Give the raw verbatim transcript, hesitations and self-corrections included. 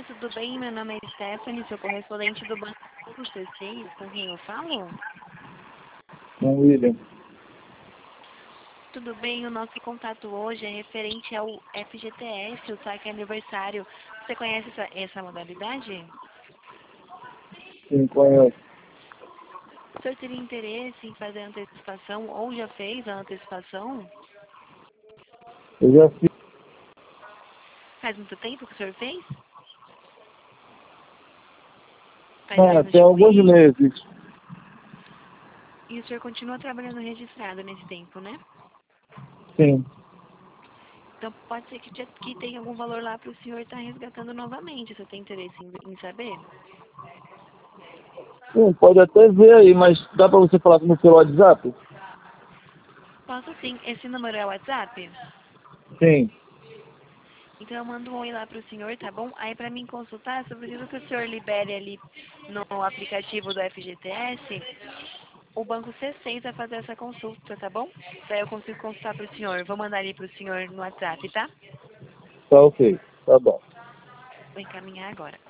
tudo bem? Meu nome é Stephanie, sou correspondente do Banco C seis, com quem eu falo? Com William. Tudo bem, o nosso contato hoje é referente ao F G T S, o saque aniversário. Você conhece essa, essa modalidade? Sim, conheço. O senhor teria interesse em fazer a antecipação ou já fez a antecipação? Eu já fiz. Faz muito tempo que o senhor fez? Faz Ah, menos tem de um alguns mês? meses. E o senhor continua trabalhando registrado nesse tempo, né? Sim. Então pode ser que, te- que tenha algum valor lá para o senhor estar resgatando novamente. Você tem interesse em, em saber? Sim, pode até ver aí, mas dá pra você falar comigo pelo WhatsApp? Posso sim. Esse número é o WhatsApp? Sim. Então eu mando um oi lá para o senhor, tá bom? Aí para mim consultar, só preciso que o senhor libere ali no aplicativo do F G T S o banco C seis a fazer essa consulta, tá bom? Daí eu consigo consultar para o senhor. Vou mandar ali para o senhor no WhatsApp, tá? Tá ok. Tá bom. Vou encaminhar agora.